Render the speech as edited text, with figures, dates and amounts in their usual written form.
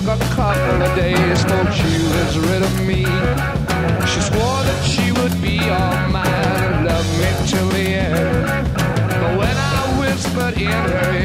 a couple of days, thought she was rid of me. She swore that she would be all mine and love me till the end. But when I whispered in her